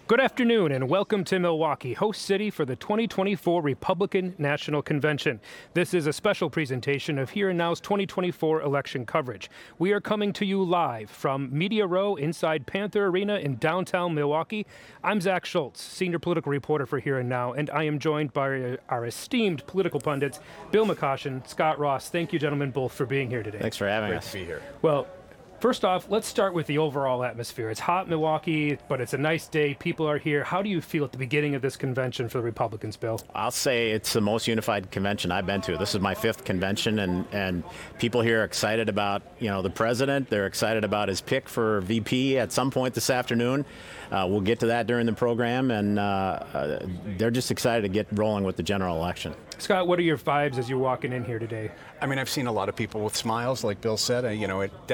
Good afternoon and welcome to Milwaukee, host city for the 2024 Republican National Convention. This is a special presentation of Here and Now's 2024 election coverage. We are coming to you live from Media Row inside Panther Arena in downtown Milwaukee. I'm Zach Schultz, senior political reporter for Here and Now, and I am joined by our esteemed political pundits, Bill McCoshen, Scott Ross. Thank you, gentlemen, both for being here today. Thanks for having us. Great to be here. Well, first off, let's start with the overall atmosphere. It's hot in Milwaukee, but it's a nice day. People are here. How do you feel at the beginning of this convention for the Republicans, Bill? I'll say it's the most unified convention I've been to. This is my fifth convention, and people here are excited about, the president. They're excited about his pick for VP at some point this afternoon. We'll get to that during the program, and they're just excited to get rolling with the general election. Scott, what are your vibes as you're walking in here today? I mean, I've seen a lot of people with smiles, like Bill said. I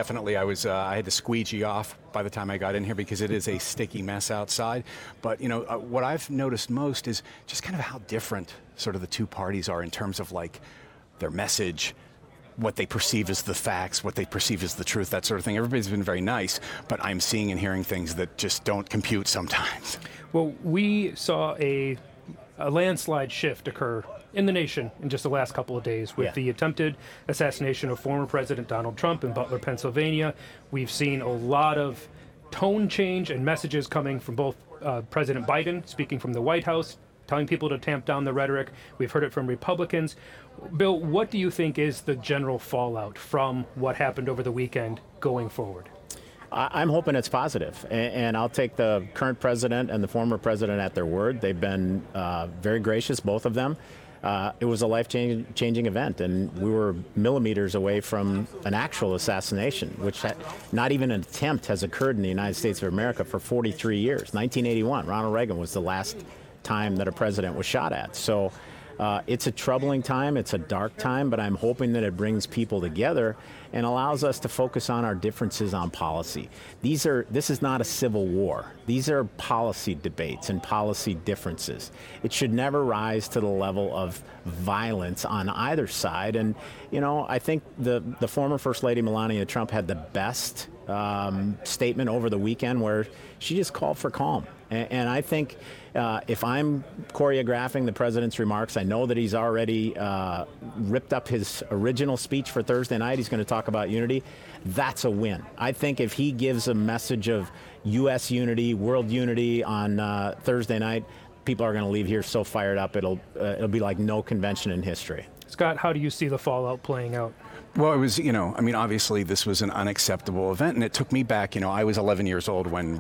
had to squeegee off by the time I got in here because it is a sticky mess outside. But, what I've noticed most is just kind of how different sort of the two parties are in terms of like their message, what they perceive as the facts, what they perceive as the truth, that sort of thing. Everybody's been very nice, but I'm seeing and hearing things that just don't compute sometimes. Well, we saw a landslide shift occur in the nation in just the last couple of days with the attempted assassination of former President Donald Trump in Butler, Pennsylvania. We've seen a lot of tone change and messages coming from both President Biden, speaking from the White House, telling people to tamp down the rhetoric. We've heard it from Republicans. Bill, what do you think is the general fallout from what happened over the weekend going forward? I'm hoping it's positive, and I'll take the current president and the former president at their word. They've been very gracious, both of them. It was a life-changing event, and we were millimeters away from an actual assassination, which not even an attempt has occurred in the United States of America for 43 years. 1981, Ronald Reagan was the last time that a president was shot at. So it's a troubling time, it's a dark time, but I'm hoping that it brings people together and allows us to focus on our differences on policy. This is not a civil war. These are policy debates and policy differences. It should never rise to the level of violence on either side. And, I think the former First Lady Melania Trump had the best statement over the weekend where she just called for calm. And I think if I'm choreographing the president's remarks, I know that he's already ripped up his original speech for Thursday night. He's going to talk about unity. That's a win. I think if he gives a message of U.S. unity, world unity on Thursday night, people are going to leave here so fired up it'll be like no convention in history. Scott, how do you see the fallout playing out? Well, it was, obviously this was an unacceptable event, and it took me back. I was 11 years old when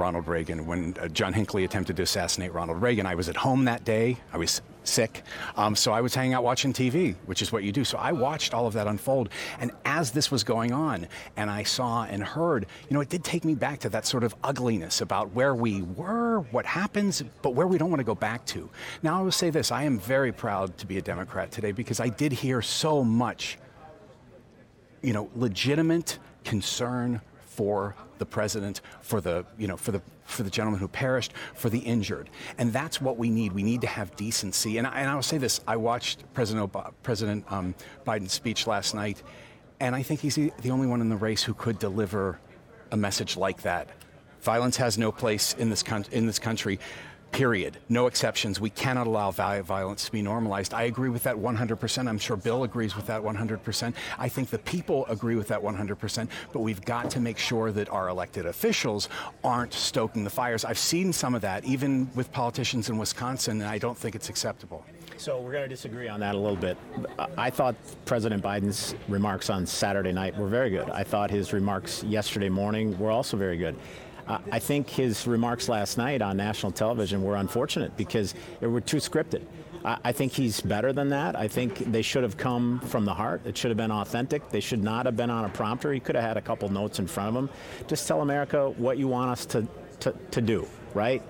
John Hinckley attempted to assassinate Ronald Reagan. I was at home that day. I was sick. So I was hanging out watching TV, which is what you do. So I watched all of that unfold. And as this was going on, and I saw and heard, it did take me back to that sort of ugliness about where we were, what happens, but where we don't want to go back to. Now, I will say this. I am very proud to be a Democrat today because I did hear so much legitimate concern for the president, for the gentleman who perished, for the injured. And that's what we need. We need to have decency. And I will say this. I watched President Biden's speech last night, and I think he's the only one in the race who could deliver a message like that. Violence has no place in this country. Period. No exceptions. We cannot allow violence to be normalized. I agree with that 100%. I'm sure Bill agrees with that 100%. I think the people agree with that 100%. But we've got to make sure that our elected officials aren't stoking the fires. I've seen some of that, even with politicians in Wisconsin, and I don't think it's acceptable. So we're going to disagree on that a little bit. I thought President Biden's remarks on Saturday night were very good. I thought his remarks yesterday morning were also very good. I think his remarks last night on national television were unfortunate because they were too scripted. I think he's better than that. I think they should have come from the heart. It should have been authentic. They should not have been on a prompter. He could have had a couple notes in front of him. Just tell America what you want us to do, right?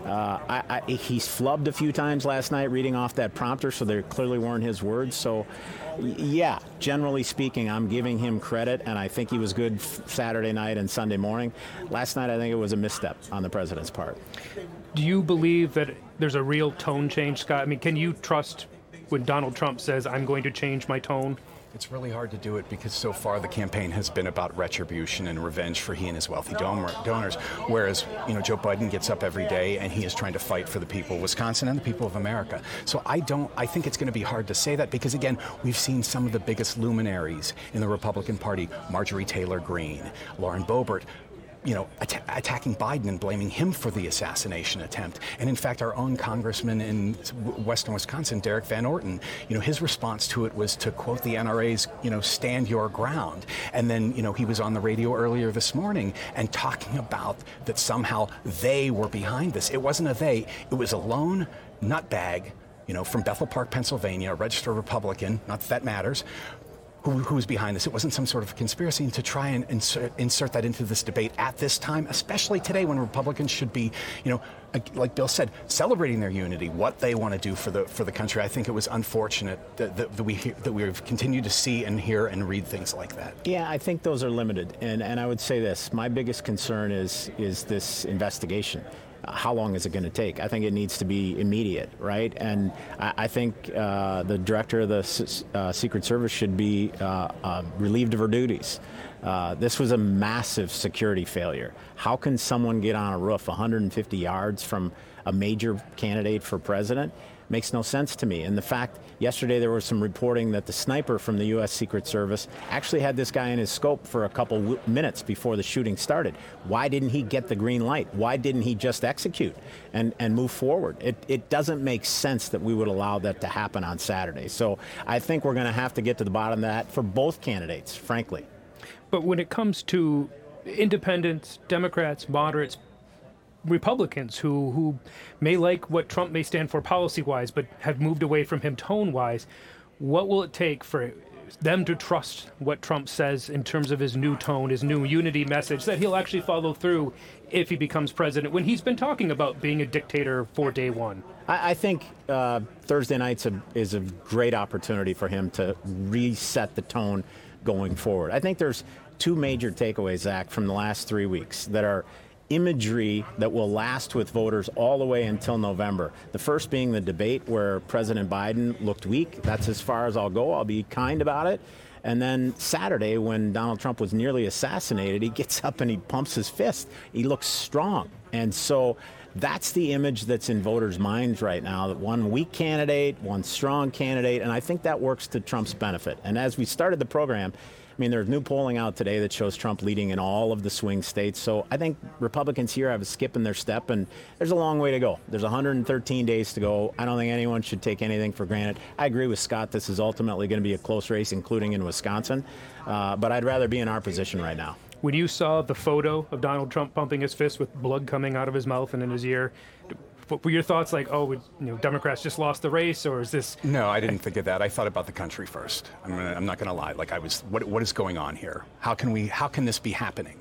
He's flubbed a few times last night reading off that prompter, so they clearly weren't his words. So, yeah, generally speaking, I'm giving him credit, and I think he was good Saturday night and Sunday morning. Last night, I think it was a misstep on the president's part. Do you believe that there's a real tone change, Scott? I mean, can you trust when Donald Trump says, I'm going to change my tone It's really hard to do it because so far the campaign has been about retribution and revenge for he and his wealthy donors, whereas Joe Biden gets up every day and he is trying to fight for the people of Wisconsin and the people of America. So I think it's going to be hard to say that because, again, we've seen some of the biggest luminaries in the Republican Party, Marjorie Taylor Greene, Lauren Boebert, attacking Biden and blaming him for the assassination attempt. And in fact, our own congressman in western Wisconsin, Derek Van Orton, his response to it was to quote the NRA's, stand your ground. And then, he was on the radio earlier this morning and talking about that somehow they were behind this. It wasn't a they, it was a lone nutbag, from Bethel Park, Pennsylvania, a registered Republican, not that matters, who was behind this. It wasn't some sort of conspiracy. And to try and insert that into this debate at this time, especially today when Republicans should be, like Bill said, celebrating their unity, what they want to do for the country. I think it was unfortunate that we've continued to see and hear and read things like that. Yeah, I think those are limited. And I would say this, my biggest concern is this investigation. How long is it going to take? I think it needs to be immediate, right? And I think the director of the Secret Service should be relieved of her duties. This was a massive security failure. How can someone get on a roof 150 yards from a major candidate for president? Makes no sense to me. And the fact, yesterday there was some reporting that the sniper from the U.S. Secret Service actually had this guy in his scope for a couple minutes before the shooting started. Why didn't he get the green light? Why didn't he just execute and move forward? It doesn't make sense that we would allow that to happen on Saturday. So I think we're going to have to get to the bottom of that for both candidates, frankly. But when it comes to independents, Democrats, moderates, Republicans who may like what Trump may stand for policy-wise, but have moved away from him tone-wise, what will it take for them to trust what Trump says in terms of his new tone, his new unity message, that he'll actually follow through if he becomes president, when he's been talking about being a dictator for day one? I think Thursday night is a great opportunity for him to reset the tone going forward. I think there's two major takeaways, Zach, from the last 3 weeks that are imagery that will last with voters all the way until November. The first being the debate where President Biden looked weak. That's as far as I'll go. I'll be kind about it. And then Saturday, when Donald Trump was nearly assassinated, he gets up and he pumps his fist. He looks strong. And so that's the image that's in voters' minds right now, that one weak candidate, one strong candidate, and I think that works to Trump's benefit. And as we started the program, I mean, there's new polling out today that shows Trump leading in all of the swing states. So I think Republicans here have a skip in their step, and there's a long way to go. There's 113 days to go. I don't think anyone should take anything for granted. I agree with Scott. This is ultimately going to be a close race, including in Wisconsin. But I'd rather be in our position right now. When you saw the photo of Donald Trump pumping his fist with blood coming out of his mouth and in his ear, what were your thoughts? Like, Democrats just lost the race, or is this? No, I didn't think of that. I thought about the country first. I'm not going to lie. Like, what is going on here? How can this be happening?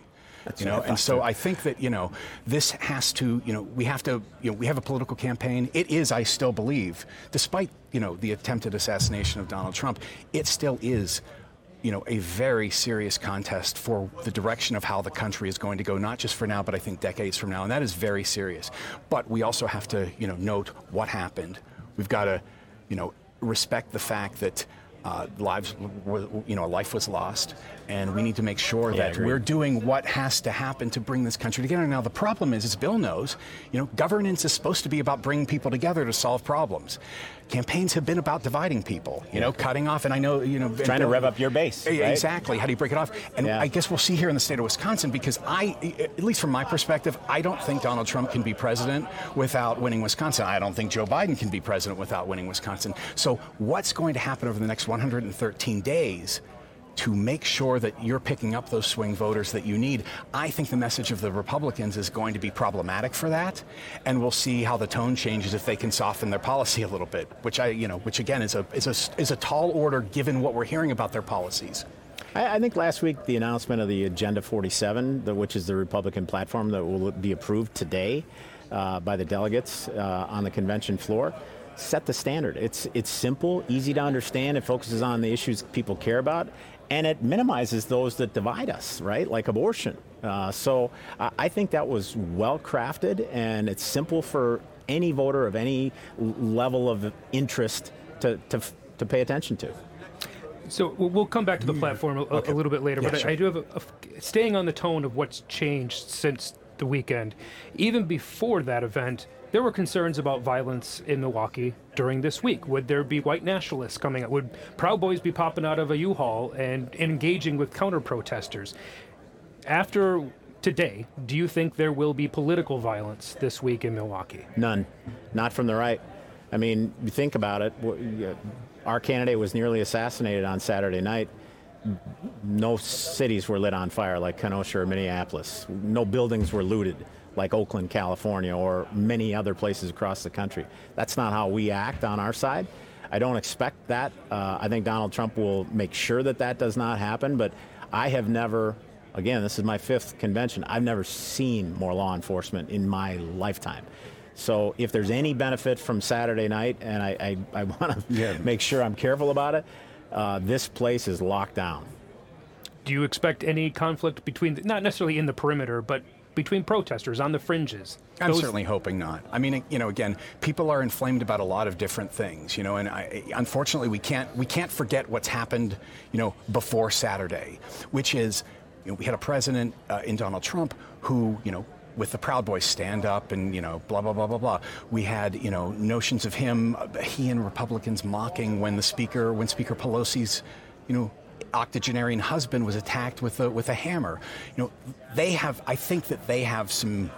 And so I think that, this has to, we have a political campaign. It is, I still believe, despite, the attempted assassination of Donald Trump, it still is, a very serious contest for the direction of how the country is going to go, not just for now, but I think decades from now. And that is very serious. But we also have to, note what happened. We've got to, respect the fact that life was lost, and we need to make sure that we're doing what has to happen to bring this country together. Now, the problem is, as Bill knows, governance is supposed to be about bringing people together to solve problems. Campaigns have been about dividing people, cutting off, and I know, trying to rev up your base. Right? Exactly. How do you break it off? And I guess we'll see here in the state of Wisconsin, because at least from my perspective, I don't think Donald Trump can be president without winning Wisconsin. I don't think Joe Biden can be president without winning Wisconsin. So what's going to happen over the next 113 days to make sure that you're picking up those swing voters that you need? I think the message of the Republicans is going to be problematic for that, and we'll see how the tone changes if they can soften their policy a little bit, which again is a tall order given what we're hearing about their policies. I think last week the announcement of the Agenda 47, which is the Republican platform that will be approved today by the delegates on the convention floor, set the standard. It's simple, easy to understand. It focuses on the issues people care about, and it minimizes those that divide us, right? Like abortion. So I think that was well crafted, and it's simple for any voter of any level of interest to pay attention to. So we'll come back to the platform a little bit later, Yeah, but sure. I do have staying on the tone of what's changed since the weekend. Even before that event, there were concerns about violence in Milwaukee during this week. Would there be white nationalists coming out? Would Proud Boys be popping out of a U-Haul and engaging with counter-protesters? After today, do you think there will be political violence this week in Milwaukee? None, not from the right. I mean, you think about it. Our candidate was nearly assassinated on Saturday night. No cities were lit on fire like Kenosha or Minneapolis. No buildings were looted like Oakland, California, or many other places across the country. That's not how we act on our side. I don't expect that. I think Donald Trump will make sure that that does not happen, but I have never, again, this is my 5th convention, I've never seen more law enforcement in my lifetime. So if there's any benefit from Saturday night, and I want to make sure I'm careful about it, this place is locked down. Do you expect any conflict between, not necessarily in the perimeter, but between protesters on the fringes? I'm certainly hoping not. I mean, again, people are inflamed about a lot of different things, and unfortunately we can't forget what's happened, before Saturday, which is, we had a president in Donald Trump who, with the Proud Boys stand up and, blah, blah, blah, blah, blah. We had, notions of him, he and Republicans mocking when Speaker Pelosi's, octogenarian husband was attacked with a hammer. I think that they have some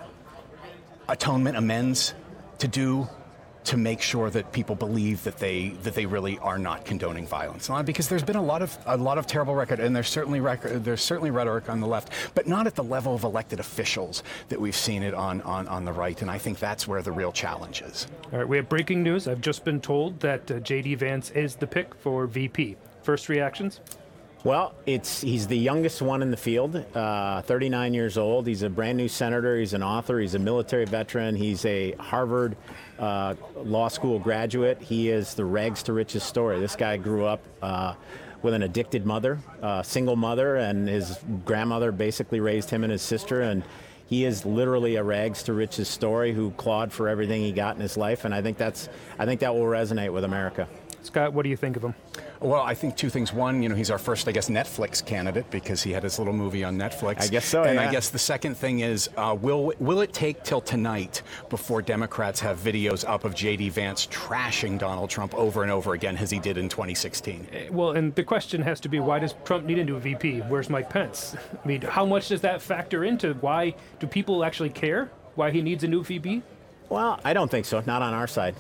amends to do to make sure that people believe that they really are not condoning violence. Because there's been a lot of terrible record, and there's certainly rhetoric on the left, but not at the level of elected officials that we've seen it on the right. And I think that's where the real challenge is. All right, we have breaking news. I've just been told that J.D. Vance is the pick for VP. First reactions? Well, he's the youngest one in the field, 39 years old. He's a brand new senator. He's an author. He's a military veteran. He's a Harvard law school graduate. He is the rags to riches story. This guy grew up with an addicted mother, single mother, and his grandmother basically raised him and his sister. And he is literally a rags to riches story who clawed for everything he got in his life. And I think that will resonate with America. Scott, what do you think of him? Well, I think 2 things. One, he's our first, Netflix candidate because he had his little movie on Netflix. I guess so, And yeah. I guess the second thing is, will it take till tonight before Democrats have videos up of J.D. Vance trashing Donald Trump over and over again as he did in 2016? Well, and the question has to be, why does Trump need a new VP? Where's Mike Pence? I mean, how much does that factor into why do people actually care why he needs a new VP? Well, I don't think so. Not on our side.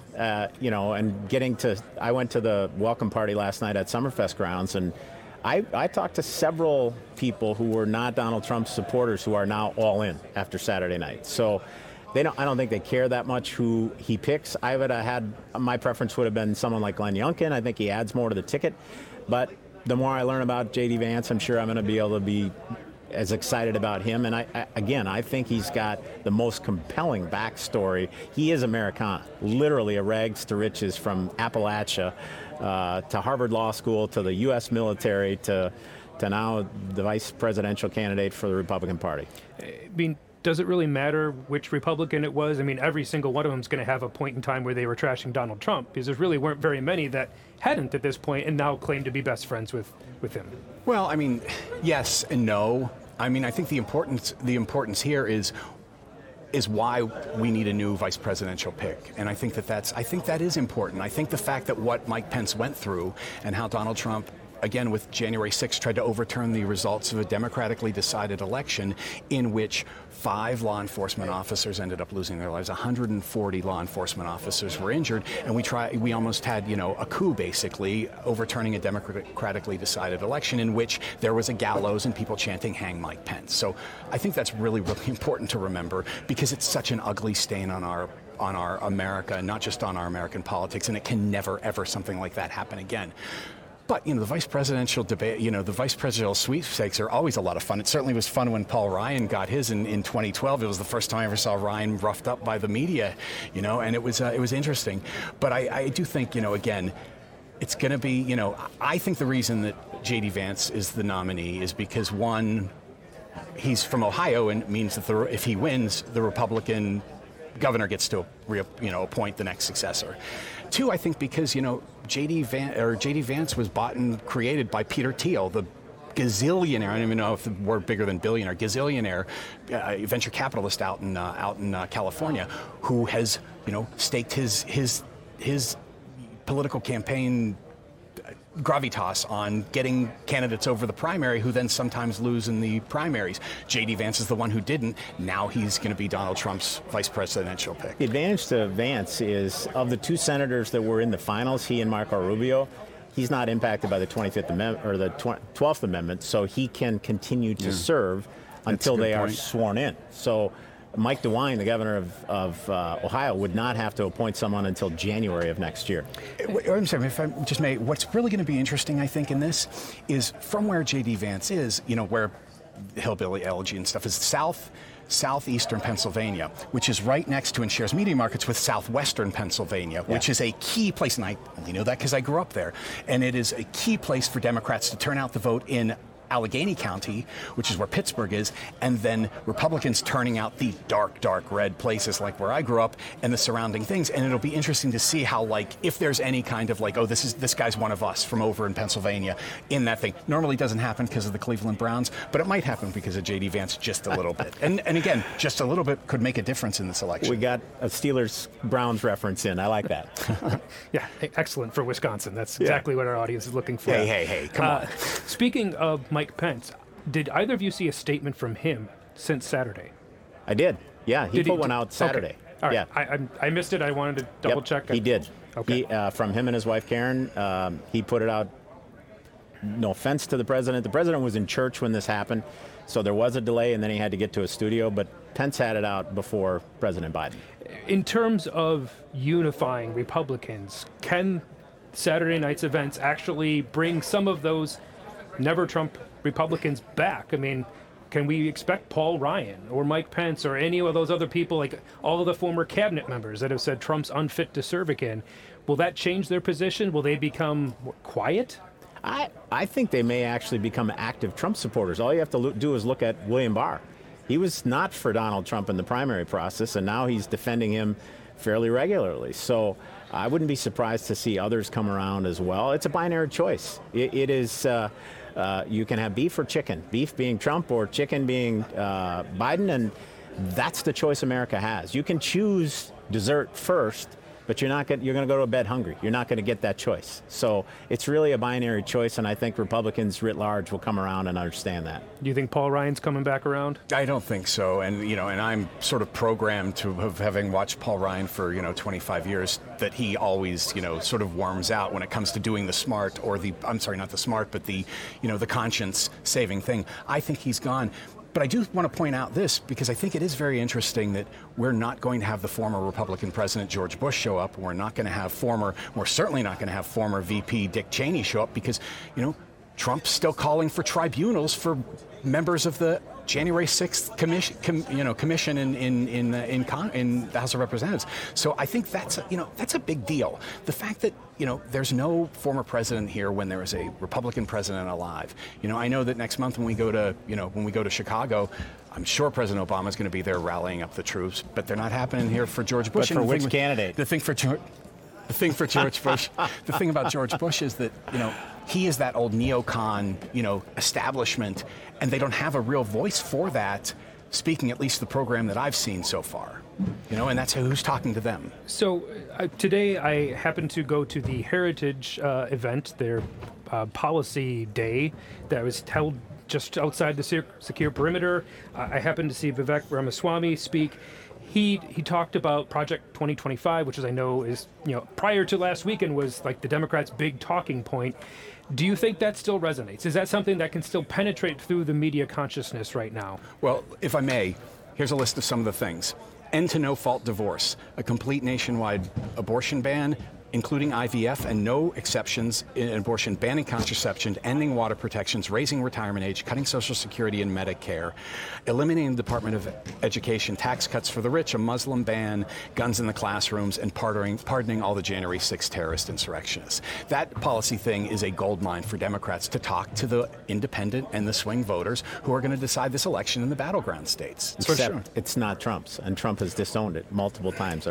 And I went to the welcome party last night at Summerfest grounds, and I talked to several people who were not Donald Trump supporters who are now all in after Saturday night. So I don't think they care that much who he picks. I would have had, my preference would have been someone like Glenn Youngkin. I think he adds more to the ticket. But the more I learn about J.D. Vance, I'm sure I'm going to be able to be as excited about him. And I think he's got the most compelling backstory. He is Americana, literally a rags to riches from Appalachia to Harvard Law School to the U.S. military to now the vice presidential candidate for the Republican Party. I mean, does it really matter which Republican it was? I mean, every single one of them is going to have a point in time where they were trashing Donald Trump, because there really weren't very many that hadn't at this point and now claim to be best friends with him. Well, I mean, yes and no. I mean, I think the importance here is why we need a new vice presidential pick. And I think that is important. I think the fact that what Mike Pence went through and how Donald Trump, again with January 6th, tried to overturn the results of a democratically decided election in which 5 law enforcement officers ended up losing their lives. 140 law enforcement officers were injured, and we almost had, a coup basically overturning a democratically decided election in which there was a gallows and people chanting "Hang Mike Pence." So I think that's really, really important to remember because it's such an ugly stain on our America, and not just on our American politics, and it can never ever something like that happen again. But, the vice presidential debate, the vice presidential sweepstakes are always a lot of fun. It certainly was fun when Paul Ryan got his in 2012. It was the first time I ever saw Ryan roughed up by the media, and it was interesting. But I do think, again, it's going to be, I think the reason that J.D. Vance is the nominee is because, one, he's from Ohio, and it means that if he wins, the Republican governor gets to appoint the next successor. Two, I think because, J.D. Vance was bought and created by Peter Thiel, the gazillionaire, I don't even know if the word bigger than billionaire, gazillionaire venture capitalist out in California, who has, staked his political campaign gravitas on getting candidates over the primary who then sometimes lose in the primaries. J.D. Vance is the one who didn't. Now he's going to be Donald Trump's vice presidential pick. The advantage to Vance is, of the two senators that were in the finals, he and Marco Rubio, he's not impacted by the 25th Amendment or the 12th Amendment, so he can continue to serve until they are sworn in. So Mike DeWine, the governor of Ohio, would not have to appoint someone until January of next year. I'm sorry, if I just may, what's really going to be interesting, I think, in this is from where J.D. Vance is, where hillbilly elegy and stuff is southeastern Pennsylvania, which is right next to and shares media markets with southwestern Pennsylvania, which is a key place, and I only know that because I grew up there, and it is a key place for Democrats to turn out the vote in Allegheny County, which is where Pittsburgh is, and then Republicans turning out the dark, dark red places like where I grew up and the surrounding things. And it'll be interesting to see how, if there's any kind of this guy's one of us from over in Pennsylvania in that thing. Normally doesn't happen because of the Cleveland Browns, but it might happen because of J.D. Vance just a little bit. And again, just a little bit could make a difference in this election. We got a Steelers-Browns reference in. I like that. Yeah, excellent for Wisconsin. That's exactly what our audience is looking for. Hey, come on. Speaking of Mike Pence, did either of you see a statement from him since Saturday? I did. Yeah, he put one out Saturday. Okay. All right. Yeah. I missed it. I wanted to double check. He did. Okay. From him and his wife Karen, he put it out. No offense to the president. The president was in church when this happened, so there was a delay, and then he had to get to a studio. But Pence had it out before President Biden. In terms of unifying Republicans, can Saturday night's events actually bring some of those Never Trump Republicans back? I mean, can we expect Paul Ryan or Mike Pence or any of those other people, like all of the former cabinet members that have said Trump's unfit to serve again? Will that change their position? Will they become quiet? I think they may actually become active Trump supporters. All you have to do is look at William Barr. He was not for Donald Trump in the primary process, and now he's defending him fairly regularly. So I wouldn't be surprised to see others come around as well. It's a binary choice. It is... you can have beef or chicken, beef being Trump or chicken being Biden, and that's the choice America has. You can choose dessert first, but you're going to go to bed hungry. You're not going to get that choice. So it's really a binary choice, and I think Republicans writ large will come around and understand that. Do you think Paul Ryan's coming back around? I don't think so. And, and I'm sort of programmed to having watched Paul Ryan for, 25 years, that he always, sort of worms out when it comes to doing the smart or not the smart, but the conscience saving thing. I think he's gone. But I do want to point out this, because I think it is very interesting that we're not going to have the former Republican President George Bush show up. We're certainly not going to have former VP Dick Cheney show up, because, Trump's still calling for tribunals for members of the January 6th commission in the House of Representatives. So I think that's a big deal. The fact that there's no former president here when there is a Republican president alive. I know that next month when we go to Chicago, I'm sure President Obama is going to be there rallying up the troops, but they're not happening here for George Bush. But for which candidate? The thing for George Bush, the thing about George Bush is that, he is that old neocon, establishment, and they don't have a real voice for that, speaking at least the program that I've seen so far. And that's who's talking to them. So today I happened to go to the Heritage event, their policy day that was held just outside the secure perimeter. I happened to see Vivek Ramaswamy speak. He talked about Project 2025, which, as I know, is, prior to last weekend was like the Democrats' big talking point. Do you think that still resonates? Is that something that can still penetrate through the media consciousness right now? Well, if I may, here's a list of some of the things. End to no-fault divorce, a complete nationwide abortion ban, including IVF and no exceptions in abortion, banning contraception, ending water protections, raising retirement age, cutting Social Security and Medicare, eliminating the Department of Education, tax cuts for the rich, a Muslim ban, guns in the classrooms, and pardoning all the January 6th terrorist insurrectionists. That policy thing is a goldmine for Democrats to talk to the independent and the swing voters who are going to decide this election in the battleground states. Except it's not Trump's, and Trump has disowned it multiple times already.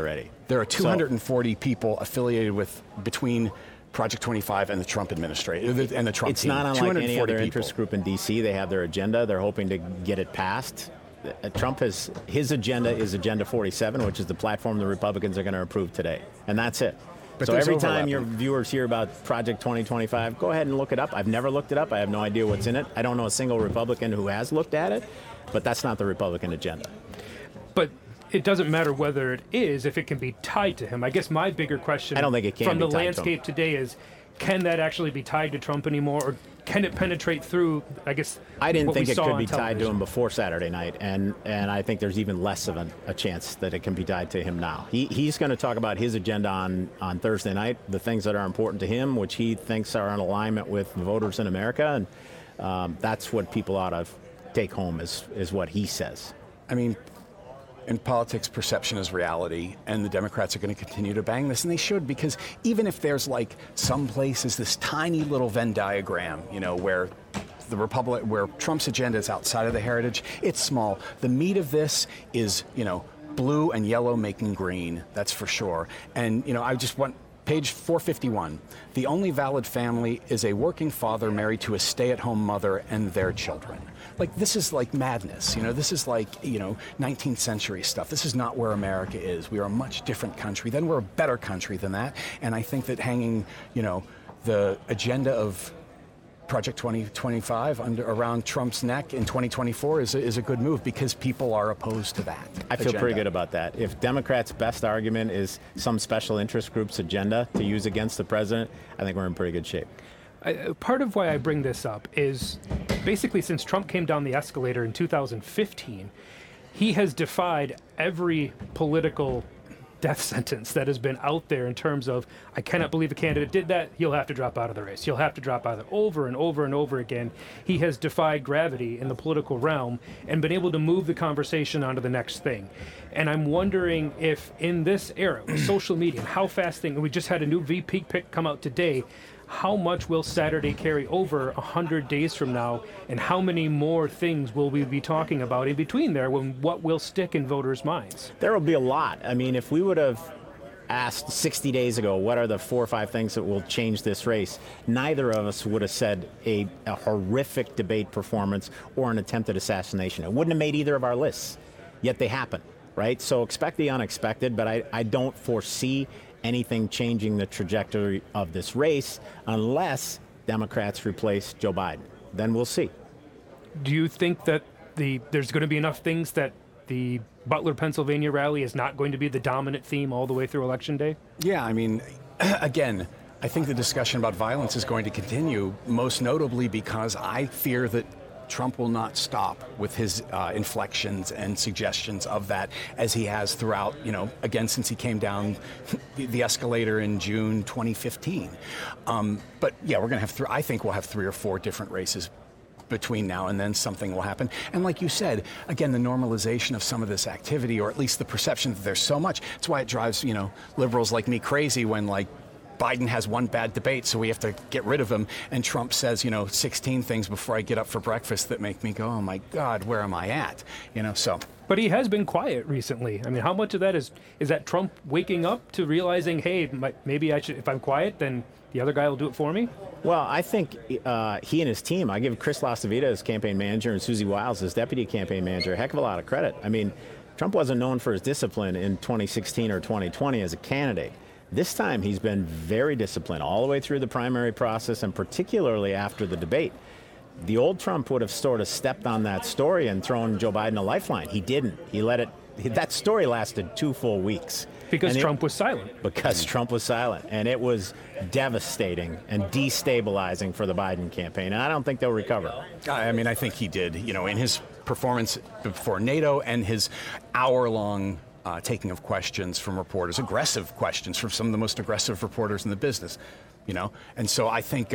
There are 240 people affiliated with between Project 25 and the Trump administration and the Trump It's team. not unlike any other people. interest group in D.C. They have their agenda. They're hoping to get it passed. Trump has his agenda is Agenda 47, which is the platform the Republicans are going to approve today, and that's it. But so there's every time overlapping. your viewers hear about Project 2025, go ahead and look it up. I've never looked it up. I have no idea what's in it. I don't know a single Republican who has looked at it, but that's not the Republican agenda. But it doesn't matter whether it is, if it can be tied to him. I guess my bigger question I don't think it can from be the tied to him. landscape today is, can that actually be tied to Trump anymore, or can it penetrate through, I guess, I didn't what think we it saw could on be tied to television? him before Saturday night, and I think there's even less of a chance that it can be tied to him now. He's going to talk about his agenda on Thursday night, the things that are important to him, which he thinks are in alignment with voters in America, and that's what people ought to take home is what he says. I mean, in politics, perception is reality, and the Democrats are going to continue to bang this, and they should, because even if there's like some places this tiny little Venn diagram, where where Trump's agenda is outside of the heritage, it's small. The meat of this is, blue and yellow making green, that's for sure. And, I just want page 451. The only valid family is a working father married to a stay-at-home mother and their children. Like, this is like madness. This is like, 19th century stuff. This is not where America is. We are a much different country. Then we're a better country than that. And I think that hanging, the agenda of Project 2025 around Trump's neck in 2024 is a good move, because people are opposed to that. I feel agenda. pretty good about that. If Democrats' best argument is some special interest group's agenda to use against the president, I think we're in pretty good shape. Part of why I bring this up is basically since Trump came down the escalator in 2015, he has defied every political death sentence that has been out there in terms of, I cannot believe a candidate did that, he'll have to drop out of the race. He'll have to drop out of it. Over and over and over again, he has defied gravity in the political realm and been able to move the conversation onto the next thing. And I'm wondering if in this era, with social media, how fast we just had a new VP pick come out today, how much will Saturday carry over 100 days from now, and how many more things will we be talking about in between there, when what will stick in voters' minds? There will be a lot. I mean, if we would have asked 60 days ago, what are the 4 or 5 things that will change this race, neither of us would have said a horrific debate performance or an attempted assassination. It wouldn't have made either of our lists, yet they happen, right? So expect the unexpected, but I don't foresee anything changing the trajectory of this race unless Democrats replace Joe Biden. Then we'll see. Do you think that there's going to be enough things that the Butler, Pennsylvania rally is not going to be the dominant theme all the way through Election Day? Yeah, I mean, again, I think the discussion about violence is going to continue, most notably because I fear that Trump will not stop with his inflections and suggestions of that, as he has throughout, again, since he came down the escalator in June 2015. But yeah, we're going to have I think we'll have 3 or 4 different races between now and then. Something will happen. And like you said, again, the normalization of some of this activity, or at least the perception that there's so much. It's why it drives, liberals like me crazy when, like, Biden has one bad debate, so we have to get rid of him. And Trump says, 16 things before I get up for breakfast that make me go, oh my God, where am I at? So. But he has been quiet recently. I mean, how much of that is that Trump waking up to realizing, hey, maybe I should, if I'm quiet, then the other guy will do it for me? Well, I think he and his team, I give Chris LaCivita as campaign manager and Susie Wiles as deputy campaign manager a heck of a lot of credit. I mean, Trump wasn't known for his discipline in 2016 or 2020 as a candidate. This time he's been very disciplined all the way through the primary process, and particularly after the debate. The old Trump would have sort of stepped on that story and thrown Joe Biden a lifeline. He didn't. He let it. That story lasted 2 full weeks. Because Trump was silent. Because Trump was silent. And it was devastating and destabilizing for the Biden campaign. And I don't think they'll recover. I mean, I think he did, in his performance before NATO and his hour-long taking of questions from reporters, aggressive questions from some of the most aggressive reporters in the business, and so I think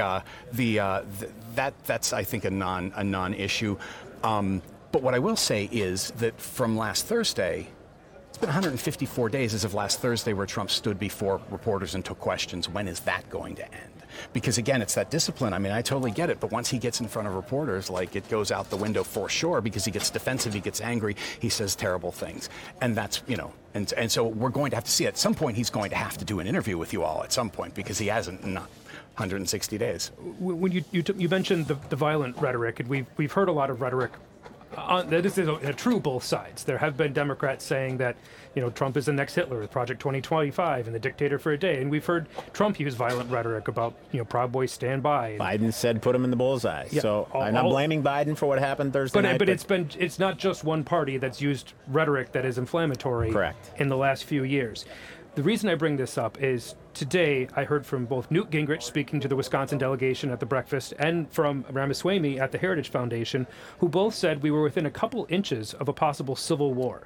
that's I think a non-issue. But what I will say is that from last Thursday, It's been 154 days as of last Thursday where Trump stood before reporters and took questions. When is that going to end? Because, again, it's that discipline. I mean, I totally get it. But once he gets in front of reporters, like, it goes out the window for sure because he gets defensive, he gets angry, he says terrible things. And that's, and so we're going to have to see. At some point, he's going to have to do an interview with you all at some point because he hasn't in 160 days. When you mentioned the violent rhetoric, and we've heard a lot of rhetoric. This is a true both sides. There have been Democrats saying that, Trump is the next Hitler with Project 2025 and the dictator for a day. And we've heard Trump use violent rhetoric about, Proud Boys stand by. Biden said put him in the bullseye. Yeah, so I'm not blaming Biden for what happened Thursday night. But it's not just one party that's used rhetoric that is inflammatory. Correct. In the last few years. The reason I bring this up is today I heard from both Newt Gingrich speaking to the Wisconsin delegation at the breakfast and from Ramaswamy at the Heritage Foundation, who both said we were within a couple inches of a possible civil war.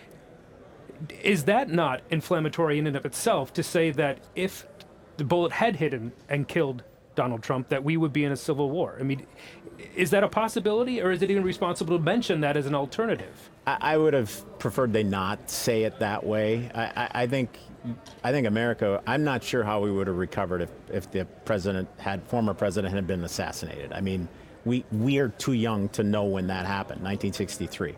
Is that not inflammatory in and of itself to say that if the bullet had hit him and killed Donald Trump, that we would be in a civil war? I mean, is that a possibility, or is it even responsible to mention that as an alternative? I would have preferred they not say it that way. I think America, I'm not sure how we would have recovered if the former president had been assassinated. I mean, we are too young to know when that happened, 1963.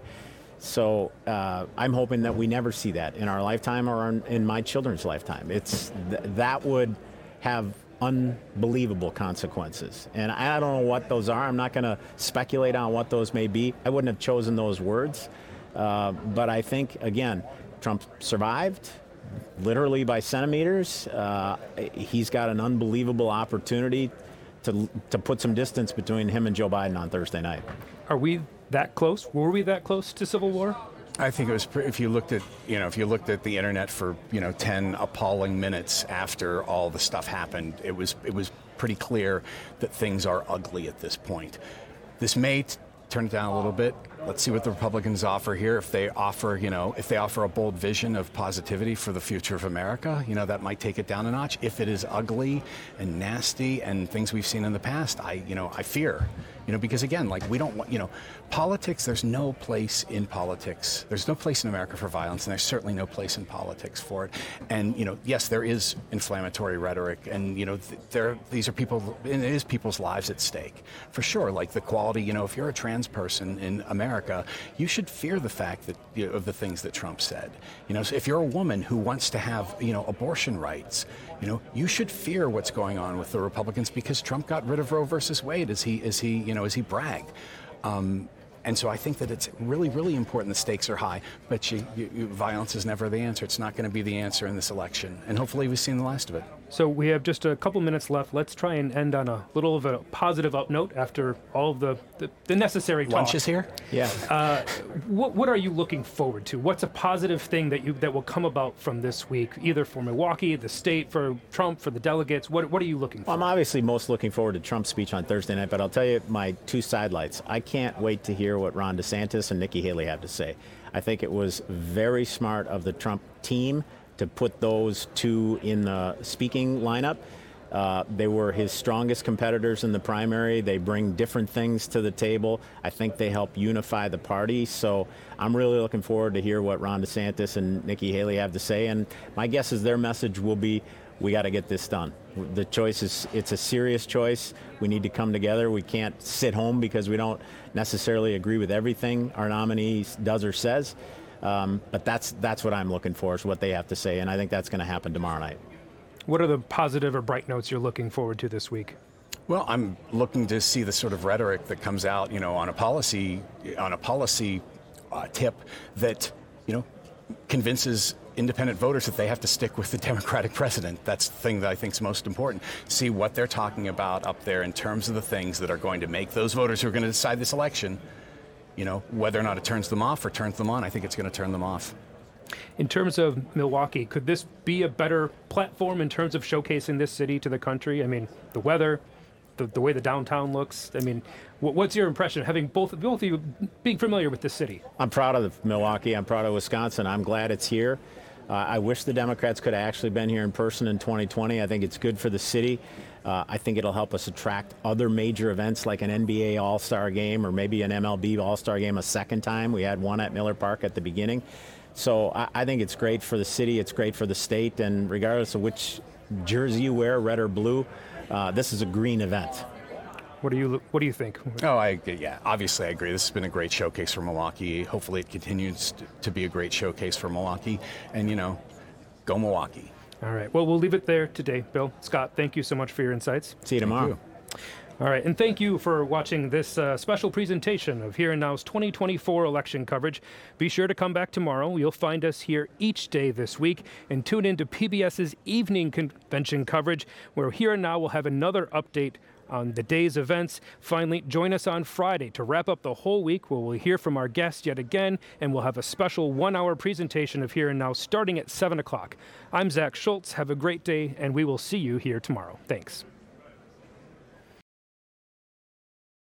So I'm hoping that we never see that in our lifetime or in my children's lifetime. That would have unbelievable consequences. And I don't know what those are. I'm not going to speculate on what those may be. I wouldn't have chosen those words. But I think, again, Trump survived literally by centimeters. He's got an unbelievable opportunity to put some distance between him and Joe Biden on Thursday night. Are we that close? Were we that close to civil war? I think it was. If you looked at the internet for 10 appalling minutes after all the stuff happened, it was pretty clear that things are ugly at this point. This may turn it down a little bit. Let's see what the Republicans offer here. If they offer a bold vision of positivity for the future of America, that might take it down a notch. If it is ugly and nasty and things we've seen in the past, I fear. Because again, we don't want, politics, there's no place in politics. There's no place in America for violence, and there's certainly no place in politics for it. And, yes, there is inflammatory rhetoric, and, these are people, and it is people's lives at stake. For sure, like the quality, if you're a trans person in America, you should fear the fact that, of the things that Trump said. So if you're a woman who wants to have, abortion rights, you should fear what's going on with the Republicans because Trump got rid of Roe versus Wade as he bragged. And so I think that it's really, really important. The stakes are high, but violence is never the answer. It's not going to be the answer in this election. And hopefully we've seen the last of it. So we have just a couple minutes left. Let's try and end on a little of a positive up note after all of the necessary talk. Lunch is here? Yeah. What are you looking forward to? What's a positive thing that will come about from this week, either for Milwaukee, the state, for Trump, for the delegates? What are you looking for? Well, I'm obviously most looking forward to Trump's speech on Thursday night, but I'll tell you my two sidelights. I can't wait to hear what Ron DeSantis and Nikki Haley have to say. I think it was very smart of the Trump team to put those two in the speaking lineup. They were his strongest competitors in the primary. They bring different things to the table. I think they help unify the party. So I'm really looking forward to hear what Ron DeSantis and Nikki Haley have to say. And my guess is their message will be, we got to get this done. The choice it's a serious choice. We need to come together. We can't sit home because we don't necessarily agree with everything our nominee does or says. But that's what I'm looking for, is what they have to say, and I think that's going to happen tomorrow night. What are the positive or bright notes you're looking forward to this week? Well, I'm looking to see the sort of rhetoric that comes out, on a policy tip that, convinces independent voters that they have to stick with the Democratic president. That's the thing that I think is most important. See what they're talking about up there in terms of the things that are going to make those voters who are going to decide this election, whether or not it turns them off or turns them on. I think it's going to turn them off. In terms of Milwaukee, could this be a better platform in terms of showcasing this city to the country? I mean, the weather, the way the downtown looks. I mean, what's your impression, having both of you being familiar with this city? I'm proud of Milwaukee. I'm proud of Wisconsin. I'm glad it's here. I wish the Democrats could have actually been here in person in 2020. I think it's good for the city. I think it'll help us attract other major events like an NBA All-Star game or maybe an MLB All-Star game a second time. We had one at Miller Park at the beginning. So I think it's great for the city, it's great for the state, and regardless of which jersey you wear, red or blue, this is a green event. What do you think? Yeah, obviously I agree. This has been a great showcase for Milwaukee. Hopefully it continues to be a great showcase for Milwaukee. And, go Milwaukee. All right. Well, we'll leave it there today. Bill, Scott, thank you so much for your insights. See you tomorrow. All right, and thank you for watching this special presentation of Here and Now's 2024 election coverage. Be sure to come back tomorrow. You'll find us here each day this week, and tune in to PBS's evening convention coverage, where Here and Now will have another update on the day's events. Finally, join us on Friday to wrap up the whole week, where we'll hear from our guests yet again, and we'll have a special 1-hour presentation of Here and Now starting at 7 o'clock. I'm Zach Schultz. Have a great day, and we will see you here tomorrow. Thanks.